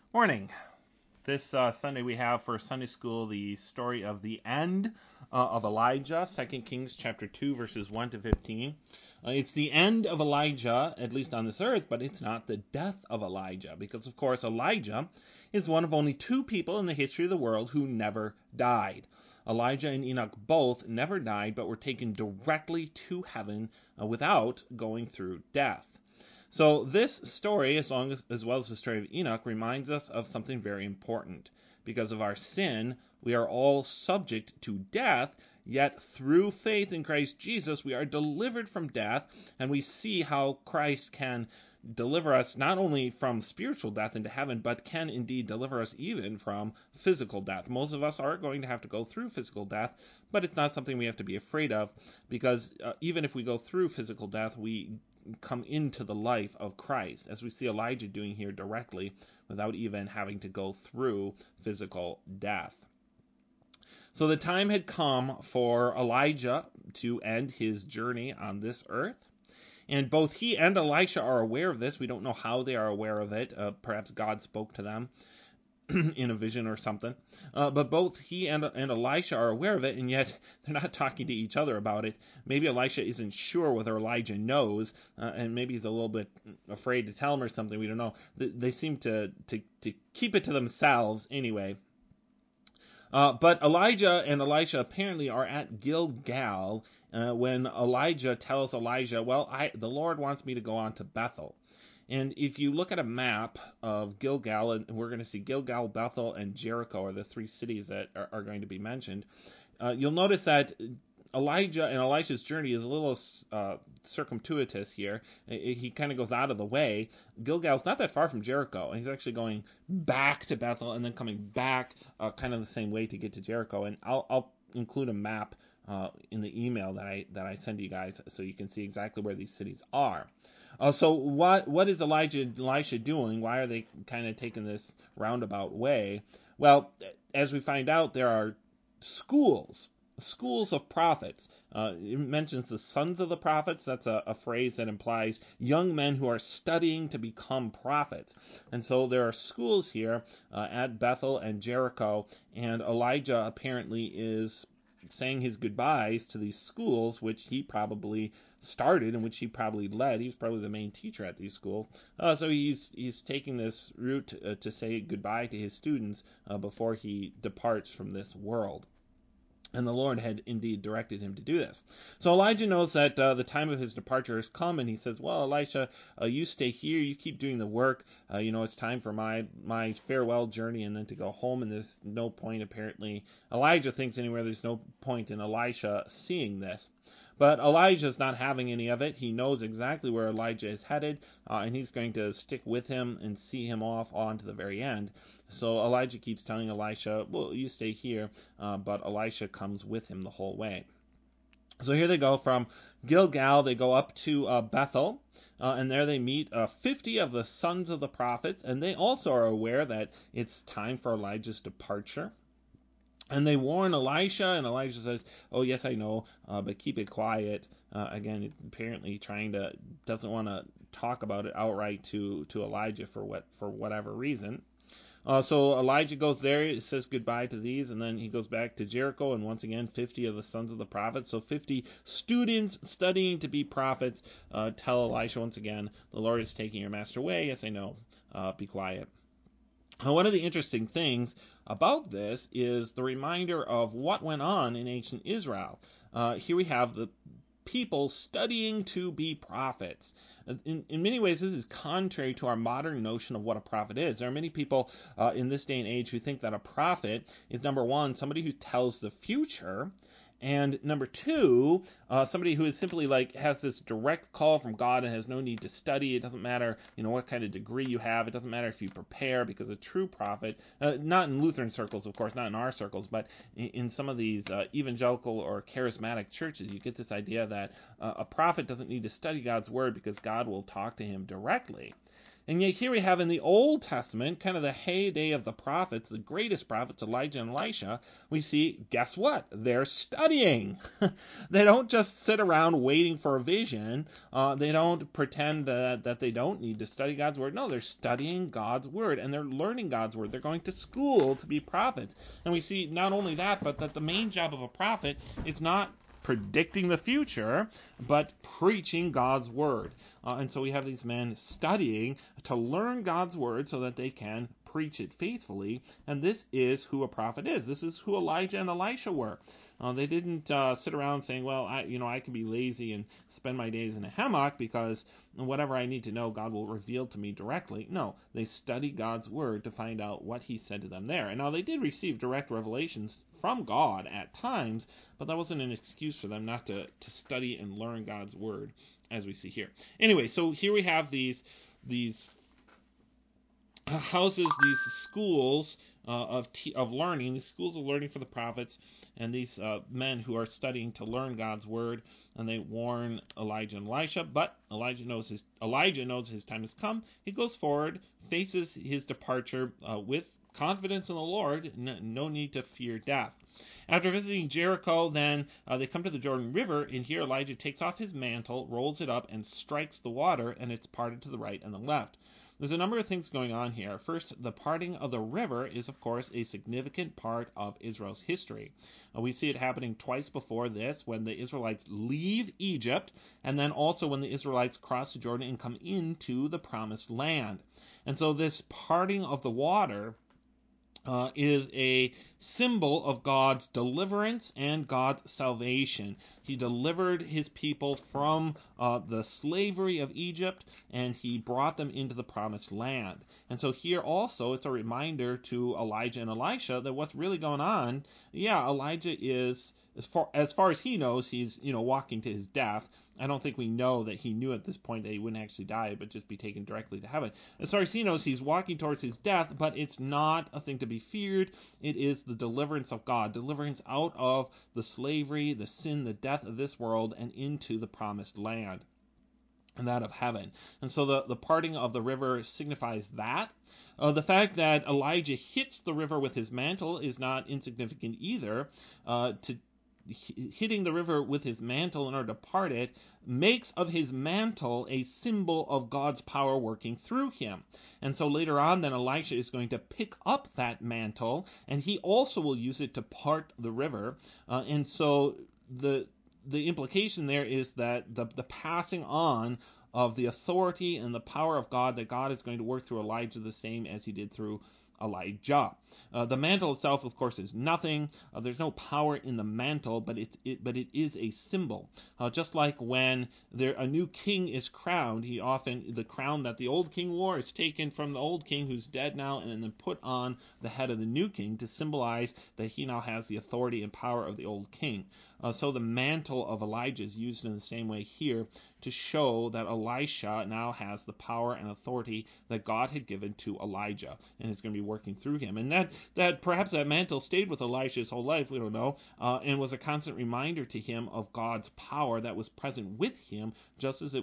Morning. This Sunday we have for Sunday school the story of the end of Elijah, 2 Kings chapter 2, verses 1 to 15. It's the end of Elijah, at least on this earth, but it's not the death of Elijah, because of course Elijah is one of only two people in the history of the world who never died. Elijah and Enoch both never died, but were taken directly to heaven without going through death. So this story, as well as the story of Enoch, reminds us of something very important. Because of our sin, we are all subject to death, yet through faith in Christ Jesus, we are delivered from death, and we see how Christ can deliver us not only from spiritual death into heaven, but can indeed deliver us even from physical death. Most of us are going to have to go through physical death, but it's not something we have to be afraid of, because even if we go through physical death, we come into the life of Christ, as we see Elijah doing here directly without even having to go through physical death. So the time had come for Elijah to end his journey on this earth. And both he and Elisha are aware of this. We don't know how they are aware of it. Perhaps God spoke to them in a vision or something. But both he and Elisha are aware of it, and yet they're not talking to each other about it. Maybe Elisha isn't sure whether Elijah knows, and maybe he's a little bit afraid to tell him or something. We don't know. They seem to keep it to themselves anyway. But Elijah and Elisha apparently are at Gilgal when Elijah tells Elijah, well, the Lord wants me to go on to Bethel. And if you look at a map of Gilgal, and we're going to see Gilgal, Bethel, and Jericho are the three cities that are going to be mentioned, you'll notice that Elijah and Elisha's journey is a little circumtuitous here. He kind of goes out of the way. Gilgal's not that far from Jericho, and he's actually going back to Bethel and then coming back kind of the same way to get to Jericho. And I'll include a map in the email that I send to you guys so you can see exactly where these cities are. So what is Elijah and Elisha doing? Why are they kind of taking this roundabout way? Well, as we find out, there are schools of prophets. It mentions the sons of the prophets. That's a phrase that implies young men who are studying to become prophets. And so there are schools here at Bethel and Jericho, and Elijah apparently is saying his goodbyes to these schools, which he probably started and which he probably led. He was probably the main teacher at these schools. So he's taking this route to say goodbye to his students before he departs from this world. And the Lord had indeed directed him to do this. So Elijah knows that the time of his departure has come, and he says, well, Elisha, you stay here, you keep doing the work. It's time for my farewell journey and then to go home, and there's no point, apparently. Elijah thinks anywhere there's no point in Elisha seeing this. But Elijah's not having any of it. He knows exactly where Elijah is headed, and he's going to stick with him and see him off on to the very end. So Elijah keeps telling Elisha, well, you stay here, but Elisha comes with him the whole way. So here they go from Gilgal, they go up to Bethel, and there they meet 50 of the sons of the prophets, and they also are aware that it's time for Elijah's departure. And they warn Elisha, and Elisha says, oh, yes, I know, but keep it quiet. Again, apparently doesn't want to talk about it outright to Elijah for whatever reason. So Elijah goes there, says goodbye to these, and then he goes back to Jericho, and once again, 50 of the sons of the prophets. So 50 students studying to be prophets tell Elisha once again, the Lord is taking your master away. Yes, I know. Be quiet. Now, one of the interesting things about this is the reminder of what went on in ancient Israel. Here we have the people studying to be prophets. In many ways, this is contrary to our modern notion of what a prophet is. There are many people in this day and age who think that a prophet is, number one, somebody who tells the future, and number two, somebody who is simply has this direct call from God and has no need to study. It doesn't matter, what kind of degree you have. It doesn't matter if you prepare, because a true prophet, not in Lutheran circles, of course, not in our circles, but in some of these evangelical or charismatic churches, you get this idea that a prophet doesn't need to study God's word because God will talk to him directly. And yet here we have in the Old Testament, kind of the heyday of the prophets, the greatest prophets, Elijah and Elisha, we see, guess what? They're studying. They don't just sit around waiting for a vision. They don't pretend that they don't need to study God's word. No, they're studying God's word, and they're learning God's word. They're going to school to be prophets. And we see not only that, but that the main job of a prophet is not predicting the future, but preaching God's word. And so we have these men studying to learn God's word so that they can preach it faithfully. And this is who a prophet is. This is who Elijah and Elisha were. They didn't sit around saying, well, I can be lazy and spend my days in a hammock because whatever I need to know, God will reveal to me directly. No, they studied God's word to find out what he said to them there. And now they did receive direct revelations from God at times, but that wasn't an excuse for them not to study and learn God's word, as we see here. Anyway, so here we have these houses, these schools of learning, these schools of learning for the prophets, and these men who are studying to learn God's word, and they warn Elijah and Elisha, but Elijah knows his time has come. He goes forward, faces his departure with confidence in the Lord, no need to fear death. After visiting Jericho, then they come to the Jordan River, and here Elijah takes off his mantle, rolls it up, and strikes the water, and it's parted to the right and the left. There's a number of things going on here. First, the parting of the river is, of course, a significant part of Israel's history. We see it happening twice before this, when the Israelites leave Egypt, and then also when the Israelites cross the Jordan and come into the Promised Land. And so this parting of the water is a symbol of God's deliverance and God's salvation. He delivered his people from the slavery of Egypt, and he brought them into the promised land. And so here also it's a reminder to Elijah and Elisha that what's really going on, Elijah is, as far as he knows, he's walking to his death. I don't think we know that he knew at this point that he wouldn't actually die, but just be taken directly to heaven. As far as he knows, he's walking towards his death, but it's not a thing to be feared. It is the deliverance of God, deliverance out of the slavery, the sin, the death of this world, and into the promised land, and that of heaven. And so the parting of the river signifies that. The fact that Elijah hits the river with his mantle is not insignificant either. Hitting the river with his mantle in order to part it makes of his mantle a symbol of God's power working through him. And so later on, then Elisha is going to pick up that mantle, and he also will use it to part the river. And so the implication there is that the passing on of the authority and the power of God, that God is going to work through Elijah the same as he did through Elijah. The mantle itself, of course, is nothing. There's no power in the mantle, but it is a symbol. Just like when a new king is crowned, the crown that the old king wore is taken from the old king who's dead now, and then put on the head of the new king to symbolize that he now has the authority and power of the old king. So the mantle of Elijah is used in the same way here to show that Elisha now has the power and authority that God had given to Elijah, and is going to be working through him. And that perhaps that mantle stayed with Elisha his whole life, we don't know, and was a constant reminder to him of God's power that was present with him, just as it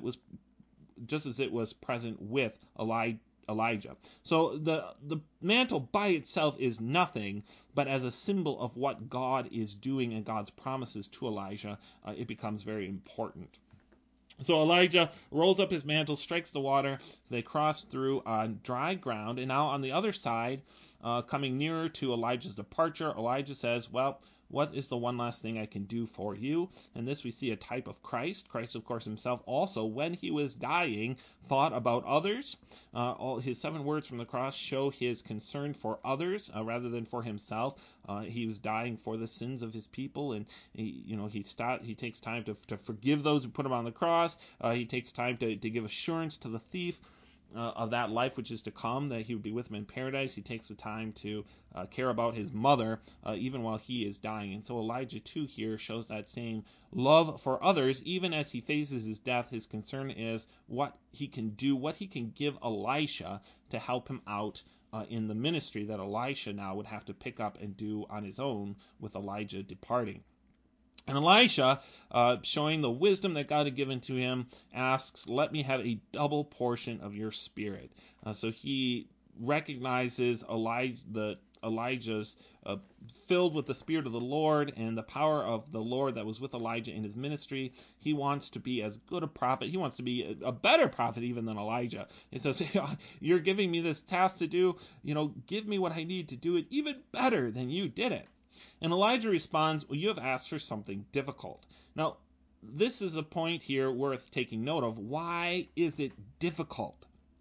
was present with Elijah. So the mantle by itself is nothing, but as a symbol of what God is doing and God's promises to Elijah, it becomes very important. So Elijah rolls up his mantle, strikes the water. They cross through on dry ground, and now on the other side, coming nearer to Elijah's departure, Elijah says, well, what is the one last thing I can do for you? And this we see a type of Christ. Christ, of course, himself also, when he was dying, thought about others. All his 7 words from the cross show his concern for others rather than for himself. He was dying for the sins of his people, and he takes time to forgive those who put him on the cross. He takes time to give assurance to the thief of that life which is to come, that he would be with him in paradise. He takes the time to care about his mother even while he is dying. And so Elijah too here shows that same love for others. Even as he faces his death, his concern is what he can do, what he can give Elisha to help him out in the ministry that Elisha now would have to pick up and do on his own with Elijah departing. And Elisha, showing the wisdom that God had given to him, asks, "Let me have a double portion of your spirit." So he recognizes Elijah's filled with the Spirit of the Lord and the power of the Lord that was with Elijah in his ministry. He wants to be as good a prophet. He wants to be a better prophet even than Elijah. He says, "You're giving me this task to do. Give me what I need to do it even better than you did it." And Elijah responds, "Well, you have asked for something difficult." Now, this is a point here worth taking note of. Why is it difficult?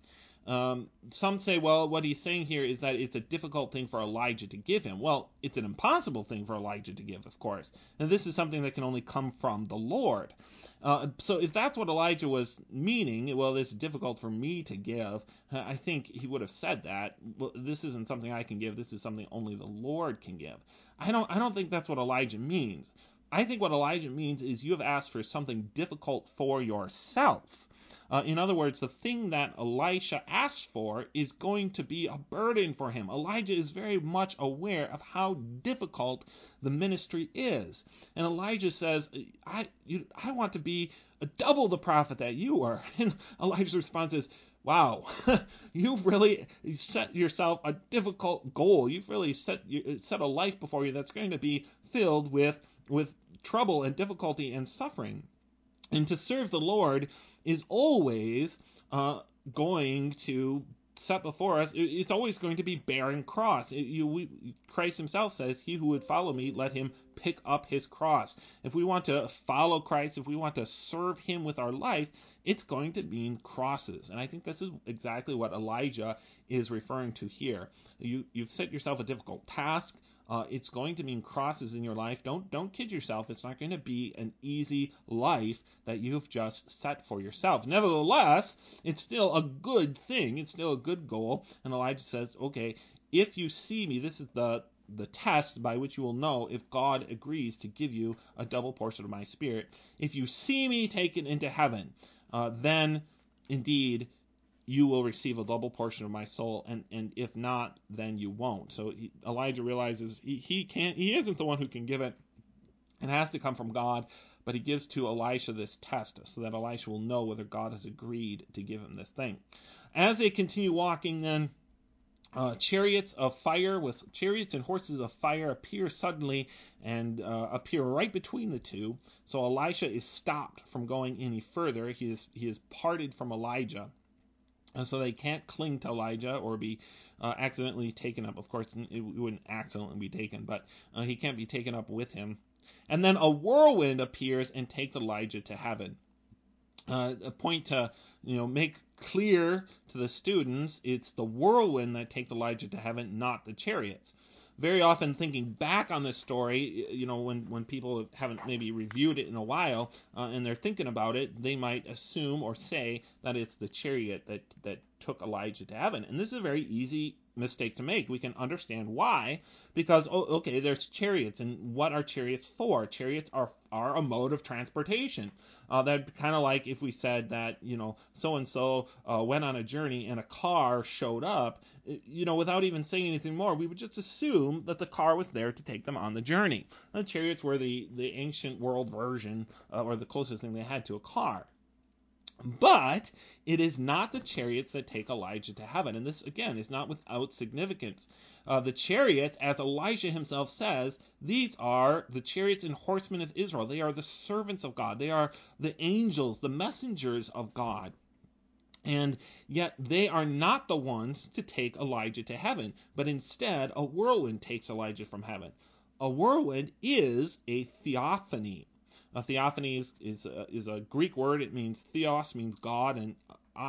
Some say, well, what he's saying here is that it's a difficult thing for Elijah to give him. Well, it's an impossible thing for Elijah to give, of course. And this is something that can only come from the Lord. So if that's what Elijah was meaning, well, this is difficult for me to give, I think he would have said that. Well, this isn't something I can give. This is something only the Lord can give. I don't think that's what Elijah means. I think what Elijah means is you have asked for something difficult for yourself. In other words, the thing that Elisha asked for is going to be a burden for him. Elijah is very much aware of how difficult the ministry is. And Elijah says, I want to be double the prophet that you are. And Elijah's response is, wow, you've really set yourself a difficult goal. You've really set a life before you that's going to be filled with trouble and difficulty and suffering. And to serve the Lord is always going to set before us, it's always going to be bearing cross. Christ himself says, "He who would follow me, let him pick up his cross." If we want to follow Christ, if we want to serve him with our life, it's going to mean crosses. And I think this is exactly what Elijah is referring to here. You've set yourself a difficult task. It's going to mean crosses in your life. Don't kid yourself. It's not going to be an easy life that you've just set for yourself. Nevertheless, it's still a good thing. It's still a good goal. And Elijah says, okay, if you see me, this is the test by which you will know if God agrees to give you a double portion of my spirit. If you see me taken into heaven, then indeed you will receive a double portion of my soul, and if not, then you won't. So Elijah realizes he isn't the one who can give it. It has to come from God, but he gives to Elisha this test so that Elisha will know whether God has agreed to give him this thing. As they continue walking, then chariots of fire with chariots and horses of fire appear suddenly and appear right between the two. So Elisha is stopped from going any further. He is parted from Elijah. And so they can't cling to Elijah or be accidentally taken up. Of course, it wouldn't accidentally be taken, but he can't be taken up with him. And then a whirlwind appears and takes Elijah to heaven. A point to make clear to the students, it's the whirlwind that takes Elijah to heaven, not the chariots. Very often, thinking back on this story, when people haven't maybe reviewed it in a while and they're thinking about it, they might assume or say that it's the chariot that took Elijah to heaven. And this is a very easy mistake to make. We can understand why, because there's chariots, and what are chariots for? Chariots are a mode of transportation. That kind of like if we said that so and so went on a journey and a car showed up, without even saying anything more, we would just assume that the car was there to take them on the journey. The chariots were the ancient world version, or the closest thing they had to a car. But it is not the chariots that take Elijah to heaven. And this, again, is not without significance. The chariots, as Elijah himself says, these are the chariots and horsemen of Israel. They are the servants of God. They are the angels, the messengers of God. And yet they are not the ones to take Elijah to heaven, but instead a whirlwind takes Elijah from heaven. A whirlwind is a theophany. A theophany is a Greek word. It means theos, means God, and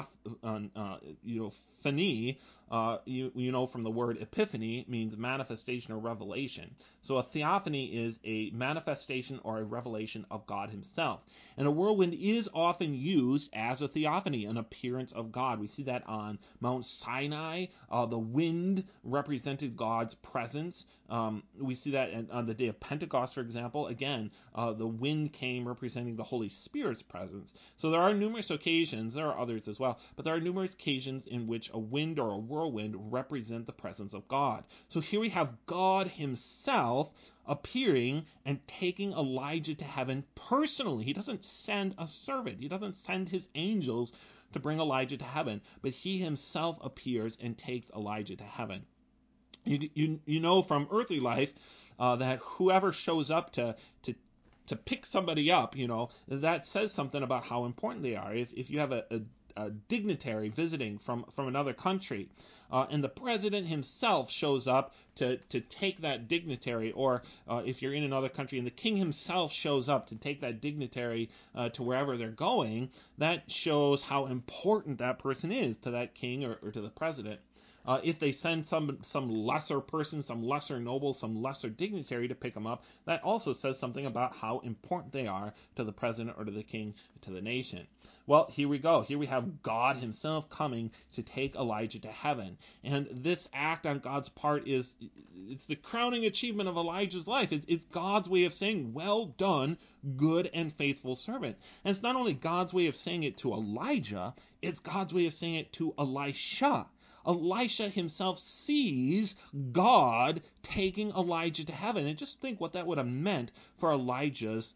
phany, from the word epiphany, means manifestation or revelation. So a theophany is a manifestation or a revelation of God himself. And a whirlwind is often used as a theophany, an appearance of God. We see that on Mount Sinai. The wind represented God's presence. We see that on the day of Pentecost, for example. Again, the wind came representing the Holy Spirit's presence. So there are numerous occasions, there are others as as well. But there are numerous occasions in which a wind or a whirlwind represent the presence of God. So here we have God himself appearing and taking Elijah to heaven personally. He doesn't send a servant. He doesn't send his angels to bring Elijah to heaven, but he himself appears and takes Elijah to heaven. You know from earthly life that whoever shows up to pick somebody up, that says something about how important they are. If you have a dignitary visiting from another country, and the president himself shows up to take that dignitary, or if you're in another country and the king himself shows up to take that dignitary to wherever they're going, that shows how important that person is to that king or to the president. If they send some lesser person, some lesser noble, some lesser dignitary to pick them up, that also says something about how important they are to the president or to the king, to the nation. Well, here we go. Here we have God himself coming to take Elijah to heaven. And this act on God's part it's the crowning achievement of Elijah's life. It's God's way of saying, well done, good and faithful servant. And it's not only God's way of saying it to Elijah, it's God's way of saying it to Elisha. Elisha himself sees God taking Elijah to heaven. And just think what that would have meant for Elisha's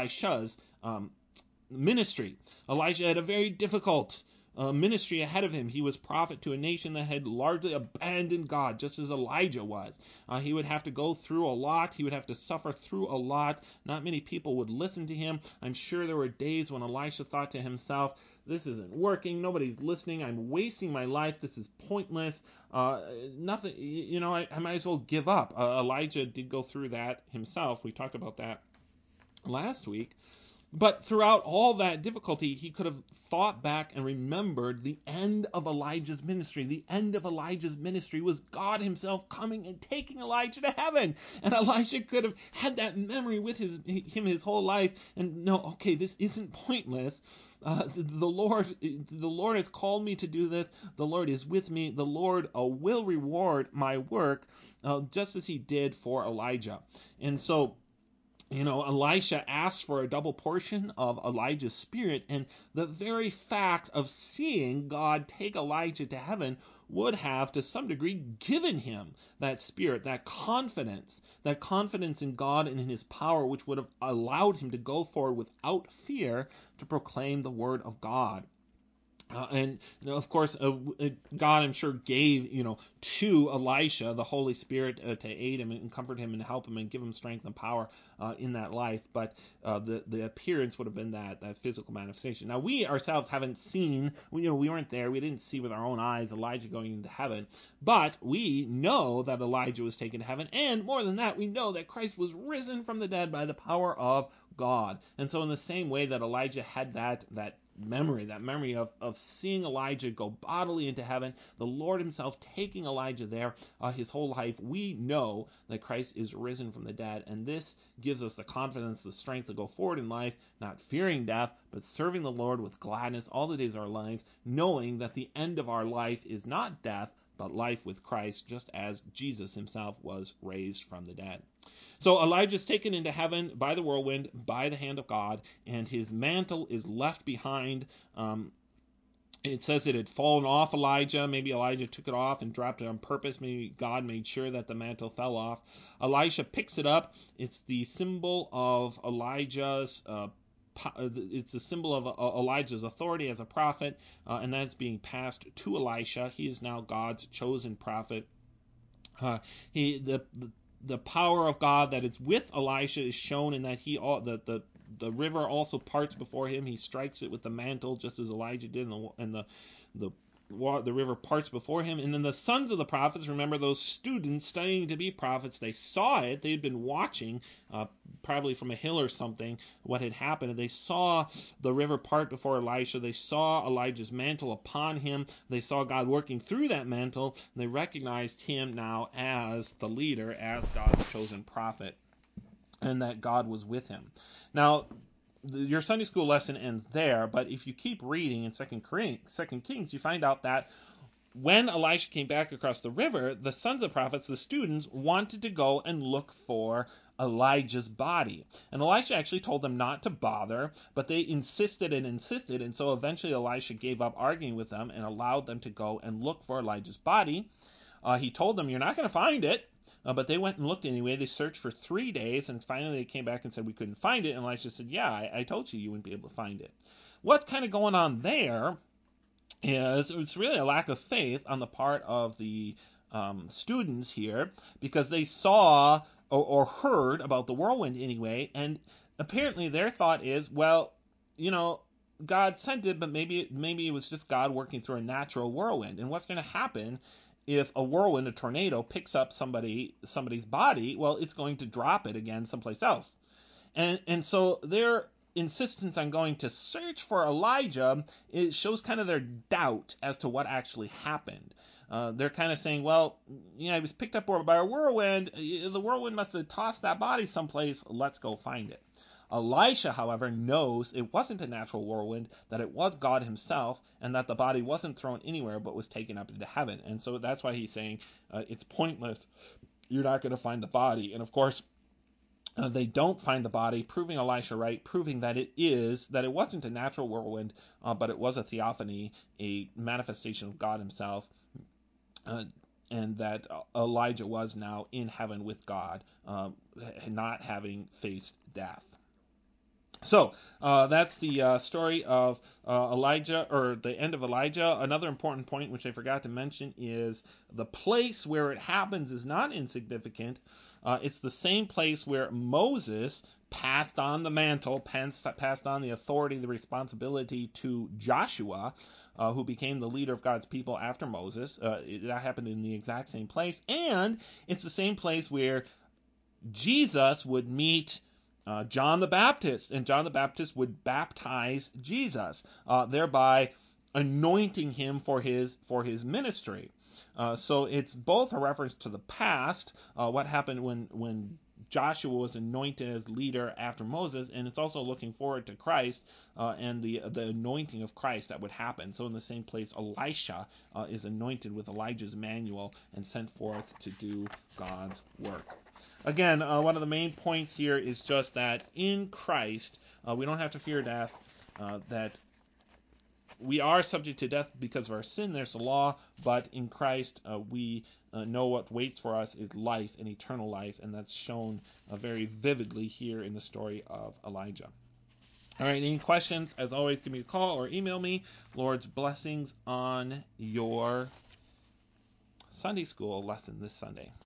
ministry. Elijah had a very difficult ministry ahead of him. He was prophet to a nation that had largely abandoned God, just as Elijah was. He would have to go through a lot. He would have to suffer through a lot. Not many people would listen to him. I'm sure there were days when Elisha thought to himself, this isn't working. Nobody's listening. I'm wasting my life. This is pointless. Nothing. I might as well give up. Elijah did go through that himself. We talked about that last week. But throughout all that difficulty, he could have thought back and remembered the end of Elijah's ministry. The end of Elijah's ministry was God himself coming and taking Elijah to heaven. And Elijah could have had that memory with him his whole life and know, okay, this isn't pointless. The Lord has called me to do this. The Lord is with me. The Lord will reward my work, just as he did for Elijah. And so, Elisha asked for a double portion of Elijah's spirit, and the very fact of seeing God take Elijah to heaven would have, to some degree, given him that spirit, that confidence in God and in his power, which would have allowed him to go forward without fear to proclaim the word of God. Of course, God, I'm sure, gave, to Elisha the Holy Spirit to aid him and comfort him and help him and give him strength and power in that life. But the appearance would have been that physical manifestation. Now, we ourselves haven't seen, we weren't there. We didn't see with our own eyes Elijah going into heaven. But we know that Elijah was taken to heaven. And more than that, we know that Christ was risen from the dead by the power of God. And so in the same way that Elijah had that memory of seeing Elijah go bodily into heaven, the Lord himself taking Elijah there his whole life, we know that Christ is risen from the dead, and this gives us the confidence, the strength to go forward in life, not fearing death, but serving the Lord with gladness all the days of our lives, knowing that the end of our life is not death, but life with Christ, just as Jesus himself was raised from the dead. So Elijah's taken into heaven by the whirlwind, by the hand of God, and his mantle is left behind. It says it had fallen off Elijah. Maybe Elijah took it off and dropped it on purpose. Maybe God made sure that the mantle fell off. Elisha picks it up. It's the symbol of Elijah's it's the symbol of Elijah's authority as a prophet, and that's being passed to Elisha. He is now God's chosen prophet. The power of God that is with Elisha is shown in that the river also parts before him. He strikes it with the mantle, just as Elijah did, and the river parts before him. And then the sons of the prophets, remember those students studying to be prophets, they saw it. They had been watching, probably from a hill or something, what had happened. And they saw the river part before Elisha. They saw Elijah's mantle upon him. They saw God working through that mantle. And they recognized him now as the leader, as God's chosen prophet, and that God was with him. Now, your Sunday school lesson ends there, but if you keep reading in 2 Kings, you find out that when Elisha came back across the river, the sons of prophets, the students, wanted to go and look for Elijah's body. And Elisha actually told them not to bother, but they insisted, and so eventually Elisha gave up arguing with them and allowed them to go and look for Elijah's body. He told them, "You're not going to find it." But they went and looked anyway. They searched for 3 days, and finally they came back and said, "We couldn't find it." And Elisha said, "Yeah, I told you wouldn't be able to find it." What's kind of going on there is it's really a lack of faith on the part of the students here, because they saw or heard about the whirlwind anyway, and apparently their thought is, well, God sent it, but maybe it was just God working through a natural whirlwind. And what's going to happen if a whirlwind, a tornado, picks up somebody's body? Well, it's going to drop it again someplace else. And so their insistence on going to search for Elijah, it shows kind of their doubt as to what actually happened. They're kind of saying, well, he was picked up by a whirlwind. The whirlwind must have tossed that body someplace. Let's go find it. Elisha, however, knows it wasn't a natural whirlwind, that it was God himself, and that the body wasn't thrown anywhere but was taken up into heaven. And so that's why he's saying it's pointless. You're not going to find the body. And of course, they don't find the body, proving Elisha right, proving that it wasn't a natural whirlwind, but it was a theophany, a manifestation of God himself, and that Elijah was now in heaven with God, not having faced death. So that's the story of Elijah, or the end of Elijah. Another important point, which I forgot to mention, is the place where it happens is not insignificant. It's the same place where Moses passed on the mantle, passed on the authority, the responsibility to Joshua, who became the leader of God's people after Moses. That happened in the exact same place. And it's the same place where Jesus would meet John the Baptist, and John the Baptist would baptize Jesus, thereby anointing him for his ministry. So it's both a reference to the past, what happened when Joshua was anointed as leader after Moses, and it's also looking forward to Christ and the anointing of Christ that would happen. So in the same place, Elisha is anointed with Elijah's manual and sent forth to do God's work. Again, one of the main points here is just that in Christ, we don't have to fear death, that we are subject to death because of our sin. There's the law, but in Christ, we know what waits for us is life and eternal life, and that's shown very vividly here in the story of Elijah. All right, any questions? As always, give me a call or email me. Lord's blessings on your Sunday school lesson this Sunday.